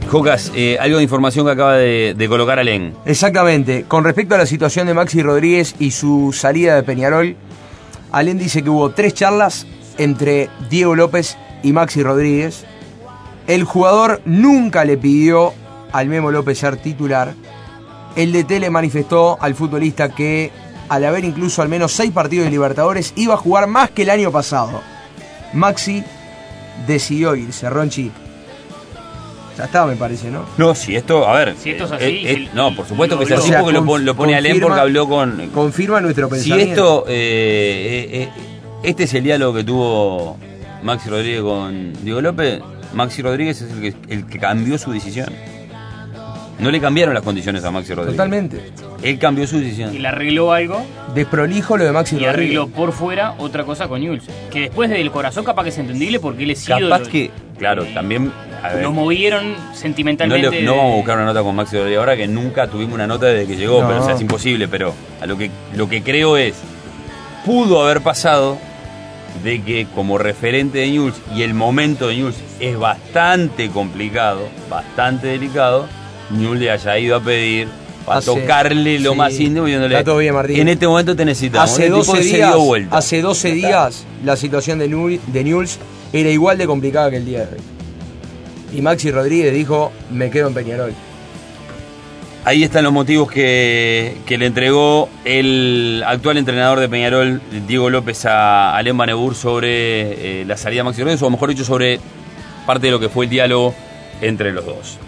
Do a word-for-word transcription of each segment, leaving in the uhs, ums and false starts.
Jocas, eh, algo de información que acaba de, de colocar Alén. Exactamente. Con respecto a la situación de Maxi Rodríguez y su salida de Peñarol, Alén dice que hubo tres charlas entre Diego López y Maxi Rodríguez. El jugador nunca le pidió al Memo López ser titular. El D T le manifestó al futbolista que, al haber incluso al menos seis partidos de Libertadores, iba a jugar más que el año pasado. Maxi decidió irse, Ronchi. Ya está, me parece, ¿no? No, si esto, a ver. Si esto es así. Eh, eh, si, no, por supuesto que es o así sea, porque conf, lo, lo pone Alén porque habló con. Confirma nuestro pensamiento. Si esto. Eh, eh, eh, este es el diálogo que tuvo Maxi Rodríguez con Diego López. Maxi Rodríguez es el que, el que cambió su decisión. No le cambiaron las condiciones a Maxi Rodríguez. Totalmente. Él cambió su decisión. Y le arregló algo. Desprolijo lo de Maxi y Rodríguez. Y arregló por fuera otra cosa con Newell's. Que después del corazón capaz que es entendible porque él es ídolo. Capaz que, claro, eh, también... A ver, lo movieron sentimentalmente. No, le, no vamos a buscar una nota con Maxi Rodríguez ahora, que nunca tuvimos una nota desde que llegó, no. pero o sea, es imposible. Pero a lo que, lo que creo es, pudo haber pasado de que como referente de Newell's, y el momento de Newell's es bastante complicado, bastante delicado, Newell's le haya ido a pedir para hace, tocarle lo sí, más íntimo y diciéndole, está todo bien, Martín. En este momento te necesitamos. Hace el doce tipo días, se dio vuelta. hace doce días la situación de Newell's, de Newell's era igual de complicada que el día de hoy. Y Maxi Rodríguez dijo, me quedo en Peñarol. Ahí están los motivos que, que le entregó el actual entrenador de Peñarol, Diego López, a Alén Banebur sobre eh, la salida de Maxi Rodríguez, o mejor dicho, sobre parte de lo que fue el diálogo entre los dos.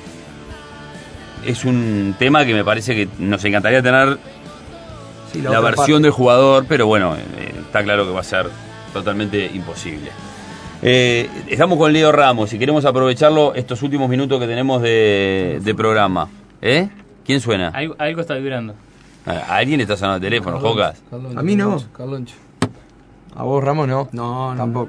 Es un tema que me parece que nos encantaría tener sí, la, la versión parte. del jugador, pero bueno, eh, está claro que va a ser totalmente imposible. Eh, estamos con Leo Ramos y queremos aprovecharlo estos últimos minutos que tenemos de, de programa. ¿Eh? ¿Quién suena? Algo, algo está vibrando. ¿A alguien está sonando el teléfono, Jocas? A mí no. Carloncho. A vos, Ramos, no. No, no. Tampoco.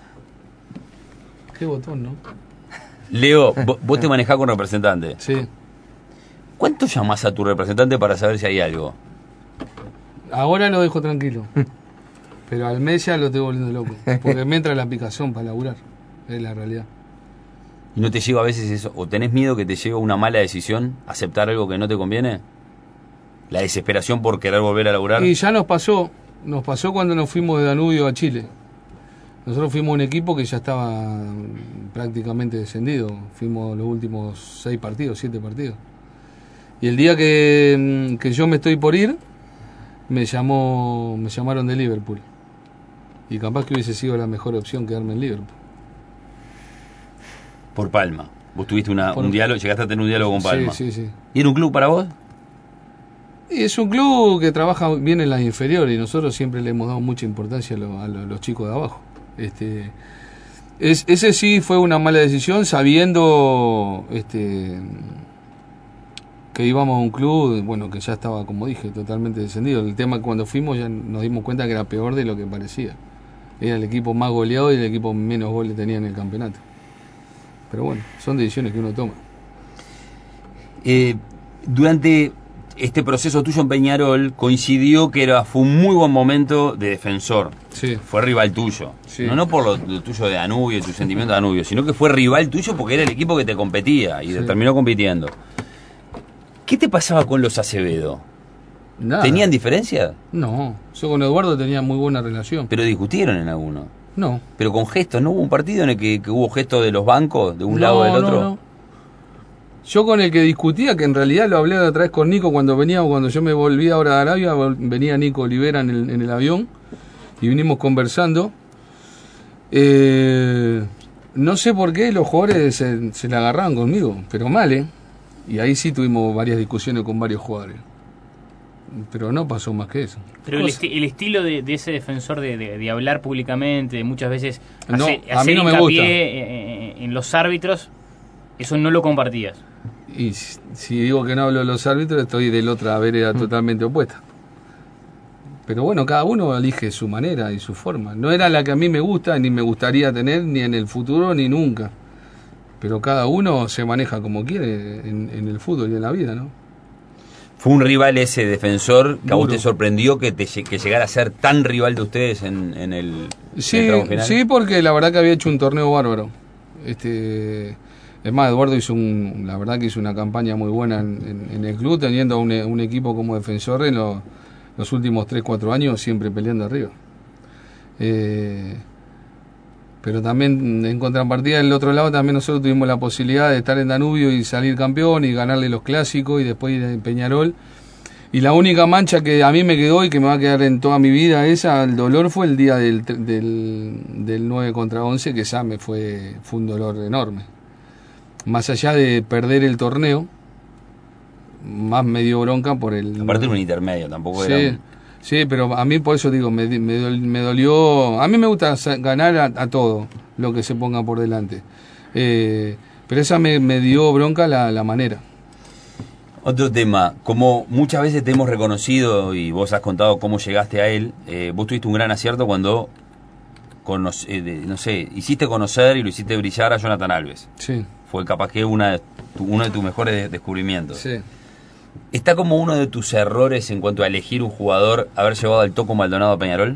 Qué botón, ¿no? Leo, vos, vos te manejás con representante. Sí. ¿Cuánto llamás a tu representante para saber si hay algo? Ahora lo dejo tranquilo. Pero al mes ya lo estoy volviendo loco. Porque me entra la aplicación para laburar. Es la realidad. ¿Y no te llega a veces eso? ¿O tenés miedo que te llegue una mala decisión? ¿Aceptar algo que no te conviene? ¿La desesperación por querer volver a laburar? Y ya nos pasó. Nos pasó cuando nos fuimos de Danubio a Chile. Nosotros fuimos un equipo que ya estaba prácticamente descendido. Fuimos los últimos seis partidos, siete partidos. Y el día que, que yo me estoy por ir, me llamó, me llamaron de Liverpool. Y capaz que hubiese sido la mejor opción quedarme en Liverpool. Por Palma. Vos tuviste una, por... un diálogo, llegaste a tener un diálogo con Palma. Sí, sí, sí. ¿Y era un club para vos? Y es un club que trabaja bien en las inferiores y nosotros siempre le hemos dado mucha importancia a, lo, a, lo, a los chicos de abajo. Este, es, ese sí fue una mala decisión, sabiendo este, que íbamos a un club, bueno, que ya estaba, como dije, totalmente descendido. El tema que cuando fuimos ya nos dimos cuenta que era peor de lo que parecía. Era el equipo más goleado y el equipo menos goles tenía en el campeonato. Pero bueno, son decisiones que uno toma. Eh, durante este proceso tuyo en Peñarol coincidió que era, fue un muy buen momento de defensor. Sí. Fue rival tuyo. Sí. No, no por lo, lo tuyo de Danubio, tu sentimiento de Danubio, sino que fue rival tuyo porque era el equipo que te competía y sí. terminó compitiendo. ¿Qué te pasaba con los Acevedo? Nada. ¿Tenían diferencia? No, yo con Eduardo tenía muy buena relación. ¿Pero discutieron en alguno? No. ¿Pero con gestos? ¿No hubo un partido en el que, que hubo gestos de los bancos, de un no, lado o del otro? No, no. Yo con el que discutía, que en realidad lo hablé otra vez con Nico cuando veníamos, cuando yo me volví ahora de Arabia, venía Nico Olivera en el, en el avión y vinimos conversando. Eh, no sé por qué los jugadores se, se la agarraban conmigo, pero mal, ¿eh? Y ahí sí tuvimos varias discusiones con varios jugadores. Pero no pasó más que eso. Pero el, esti el estilo de, de ese defensor de, de, de hablar públicamente, de muchas veces no, hace, a hacer mí no me hincapié gusta. En, en los árbitros, eso no lo compartías. Y si, si digo que no hablo de los árbitros, estoy de la otra vereda mm. totalmente opuesta. Pero bueno, cada uno elige su manera y su forma. No era la que a mí me gusta, ni me gustaría tener, ni en el futuro, ni nunca. Pero cada uno se maneja como quiere en, en el fútbol y en la vida, ¿no? ¿Fue un rival ese defensor que Duro. a vos te sorprendió que, te, que llegara a ser tan rival de ustedes en, en el, sí, en el tramo final? Sí, porque la verdad que había hecho un torneo bárbaro. Este, es más, Eduardo hizo un, la verdad que hizo una campaña muy buena en, en, en el club, teniendo un, un equipo como Defensor en lo, los últimos tres cuatro años siempre peleando arriba. Eh, pero también en contrapartida del otro lado también nosotros tuvimos la posibilidad de estar en Danubio y salir campeón y ganarle los clásicos y después ir en Peñarol. Y la única mancha que a mí me quedó y que me va a quedar en toda mi vida, esa, el dolor, fue el día del, del, del nueve contra once, que ya me fue, fue un dolor enorme. Más allá de perder el torneo, más me dio bronca por el... Aparte de un intermedio, tampoco sí, era un... Sí, pero a mí por eso digo, me, me, dol, me dolió... A mí me gusta ganar a, a todo lo que se ponga por delante. Eh, pero esa me, me dio bronca la, la manera. Otro tema, como muchas veces te hemos reconocido y vos has contado cómo llegaste a él, eh, vos tuviste un gran acierto cuando, conoce, eh, de, no sé, hiciste conocer y lo hiciste brillar a Jonathan Alves. Sí. Fue capaz que una de tu, uno de tus mejores descubrimientos. Sí. ¿Está como uno de tus errores en cuanto a elegir un jugador haber llevado al Toco Maldonado a Peñarol?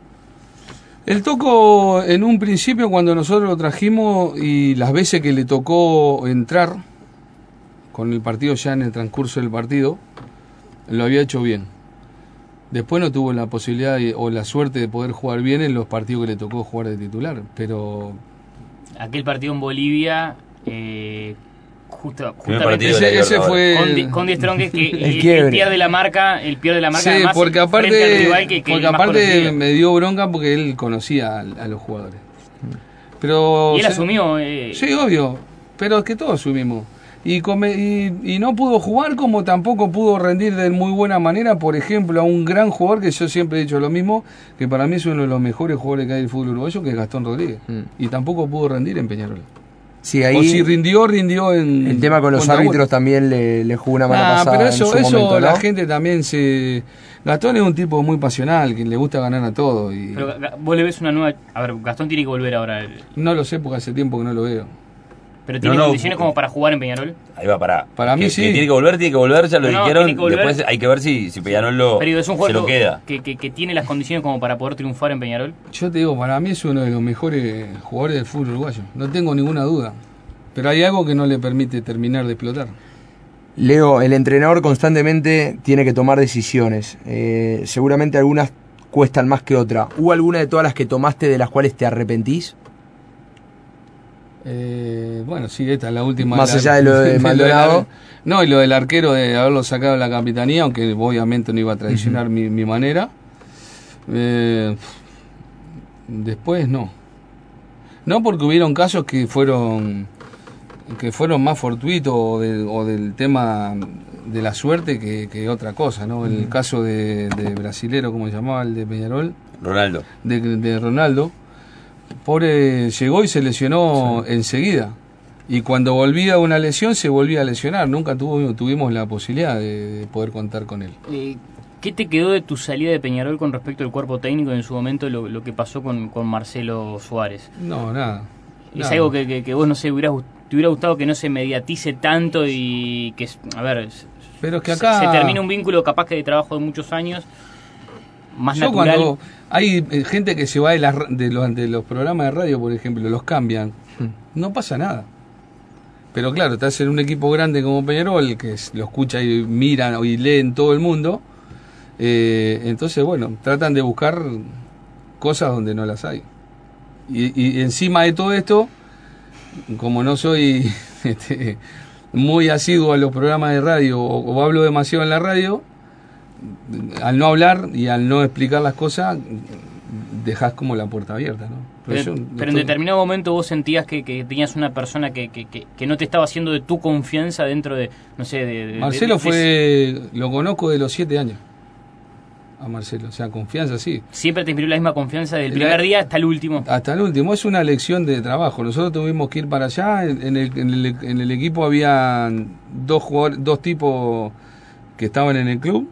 El Toco, en un principio, cuando nosotros lo trajimos y las veces que le tocó entrar, con el partido ya en el transcurso del partido, lo había hecho bien. Después no tuvo la posibilidad de, o la suerte de poder jugar bien en los partidos que le tocó jugar de titular, pero... Aquel partido en Bolivia... Eh... Justo, justamente ese, ese fue con, Di, con Di Strong, que, que el, el, el pierde la marca, el pierde la marca. Sí, además, porque aparte, rival que, que porque aparte me dio bronca porque él conocía a, a los jugadores. Pero y él se, asumió. Eh, sí, obvio, pero es que todos asumimos. Y, come, y, y no pudo jugar, como tampoco pudo rendir de muy buena manera, por ejemplo, a un gran jugador que yo siempre he dicho lo mismo, que para mí es uno de los mejores jugadores que hay del fútbol uruguayo, que es Gastón Rodríguez. Mm. Y tampoco pudo rendir en Peñarol. Sí, ahí o si rindió, rindió en... El tema con los árbitros también le, le jugó una mala ah, pasada pero eso, en su eso momento, ¿no? La gente también se... Gastón es un tipo muy pasional, que le gusta ganar a todo. Y... Pero vos le ves una nueva... A ver, Gastón tiene que volver ahora. No lo sé porque hace tiempo que no lo veo. ¿Pero tiene no, no, condiciones como para jugar en Peñarol? Ahí va, para. Para mí que, sí. Que tiene que volver, tiene que volver, ya lo no, dijeron. No, después hay que ver si, si Peñarol lo, Pero es un se lo queda. Que, que, que tiene las condiciones como para poder triunfar en Peñarol. Yo te digo, para mí es uno de los mejores jugadores del fútbol uruguayo. No tengo ninguna duda. Pero hay algo que no le permite terminar de explotar. Leo, el entrenador constantemente tiene que tomar decisiones. Eh, seguramente algunas cuestan más que otras. ¿Hubo alguna de todas las que tomaste de las cuales te arrepentís? Eh, bueno, sí, esta es la última. Más la, allá de lo de Maldonado. No, y lo del arquero de haberlo sacado de la capitanía, aunque obviamente no iba a traicionar uh-huh. mi, mi manera. Eh, después no. No, porque hubieron casos que fueron que fueron más fortuitos o, de, o del tema de la suerte que, que otra cosa, ¿no? El uh-huh. caso de, de brasilero, ¿cómo se llamaba? El de Peñarol. Ronaldo. De, de Ronaldo. Pobre, llegó y se lesionó sí. enseguida. Y cuando volvía una lesión, se volvía a lesionar. Nunca tuvo, tuvimos la posibilidad de, de poder contar con él. Eh, ¿Qué te quedó de tu salida de Peñarol con respecto al cuerpo técnico y en su momento lo, lo que pasó con, con Marcelo Suárez? No, nada. Es nada. algo que, que, que vos, no sé, hubieras, te hubiera gustado que no se mediatice tanto y que, a ver, pero es que acá se, se termina un vínculo capaz que de trabajo de muchos años, más Yo natural. Cuando hay gente que se va de, las, de, los, de los programas de radio, por ejemplo, los cambian, no pasa nada. Pero claro, estás en un equipo grande como Peñarol, que lo escucha y mira y lee en todo el mundo, eh, entonces, bueno, tratan de buscar cosas donde no las hay. Y, y encima de todo esto, como no soy este, muy asiduo a los programas de radio o, o hablo demasiado en la radio, al no hablar y al no explicar las cosas, dejas como la puerta abierta, ¿no? Pero, pero, yo, pero en determinado momento vos sentías que, que tenías una persona que, que, que, que no te estaba haciendo de tu confianza dentro de, no sé, de... de Marcelo de, de, fue, de... lo conozco de los siete años, a Marcelo, o sea, confianza sí. Siempre te inspiró la misma confianza desde el primer la, día hasta el último. Hasta el último, es una lección de trabajo. Nosotros tuvimos que ir para allá, en el, en el, en el equipo había dos jugadores, dos tipos que estaban en el club,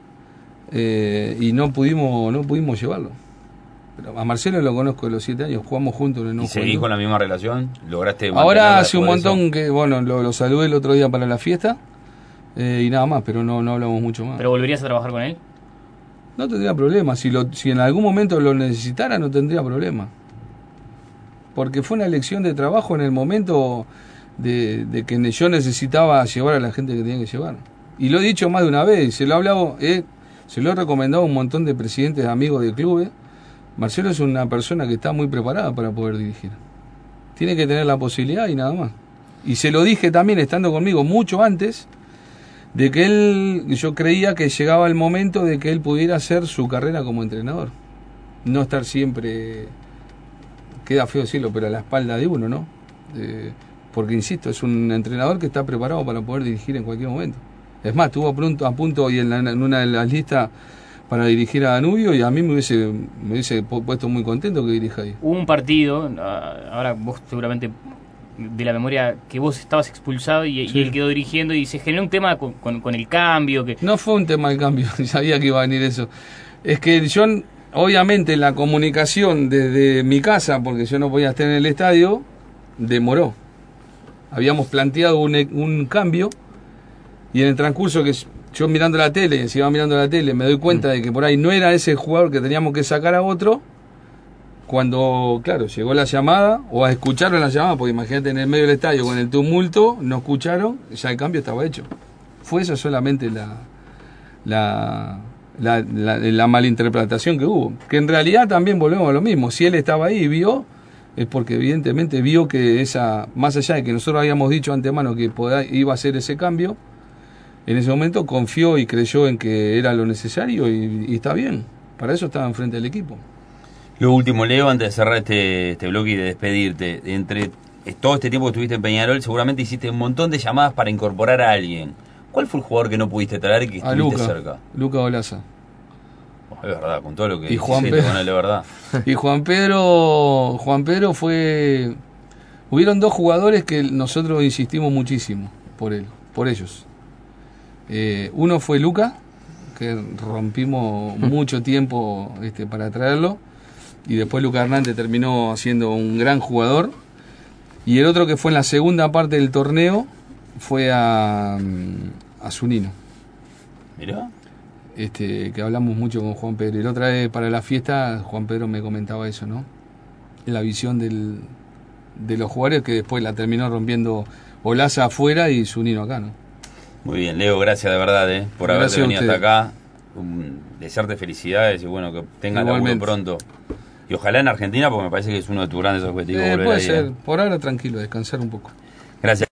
Eh, y no pudimos no pudimos llevarlo. Pero a Marcelo lo conozco de los siete años, jugamos juntos. No ¿Y seguís con la misma relación? ¿Lograste Ahora hace un montón eso? que, bueno, lo, lo saludé el otro día para la fiesta eh, y nada más, pero no, no hablamos mucho más. ¿Pero volverías a trabajar con él? No tendría problema, si, lo, si en algún momento lo necesitara no tendría problema. porque fue una elección de trabajo en el momento de, de que yo necesitaba llevar a la gente que tenía que llevar. Y lo he dicho más de una vez, se lo he hablado, eh, se lo he recomendado a un montón de presidentes amigos de clubes. Marcelo es una persona que está muy preparada para poder dirigir. Tiene que tener la posibilidad y nada más. Y se lo dije también estando conmigo mucho antes de que él, yo creía que llegaba el momento de que él pudiera hacer su carrera como entrenador. No estar siempre, queda feo decirlo, pero a la espalda de uno, ¿no? Eh, porque, insisto, es un entrenador que está preparado para poder dirigir en cualquier momento. Es más, estuvo a punto, a punto y en, la, en una de las listas para dirigir a Danubio, y a mí me hubiese, me hubiese puesto muy contento que dirija ahí. Hubo un partido, ahora vos seguramente de la memoria, que vos estabas expulsado y, sí. y él quedó dirigiendo y se generó un tema con, con, con el cambio. Que... No fue un tema del cambio, sabía que iba a venir eso. Es que yo, obviamente, la comunicación desde mi casa, porque yo no podía estar en el estadio, demoró. Habíamos planteado un, un cambio y en el transcurso que yo mirando la tele, si iba mirando la tele, me doy cuenta de que por ahí no era ese jugador que teníamos que sacar a otro. Cuando, claro, llegó la llamada, o escucharon la llamada, porque imagínate en el medio del estadio con el tumulto, no escucharon, ya el cambio estaba hecho. Fue esa solamente la, la, la, la, la malinterpretación que hubo. Que en realidad también volvemos a lo mismo. Si él estaba ahí y vio, es porque evidentemente vio que esa, más allá de que nosotros habíamos dicho antemano que poda, iba a hacer ese cambio, en ese momento confió y creyó en que era lo necesario y, y está bien. Para eso estaba enfrente del equipo. Lo último, Leo, antes de cerrar este, este bloque y de despedirte, entre todo este tiempo que estuviste en Peñarol, seguramente hiciste un montón de llamadas para incorporar a alguien. ¿Cuál fue el jugador que no pudiste traer y que a estuviste Luca, cerca? Luca Olaza. Oh, es verdad, con todo lo que y Juan Pedro, bueno, es verdad. Y Juan Pedro, Juan Pedro fue... Hubieron dos jugadores que nosotros insistimos muchísimo por él, por ellos. Eh, uno fue Luca, que rompimos mucho tiempo este, para traerlo. Y después Lucas Hernández terminó siendo un gran jugador. Y el otro que fue en la segunda parte del torneo fue a, a Zunino. Mirá. Este, que hablamos mucho con Juan Pedro. Y la otra vez para la fiesta Juan Pedro me comentaba eso, ¿no? La visión del, de los jugadores, que después la terminó rompiendo Olaza afuera y Zunino acá, ¿no? Muy bien, Leo, gracias de verdad eh, por gracias haberte venido hasta acá. Um, desearte felicidades y bueno, que tengas laburo pronto. Y ojalá en Argentina, porque me parece que es uno de tus grandes objetivos. Eh, volver puede ahí, ser, ¿eh? Por ahora tranquilo, descansar un poco. Gracias.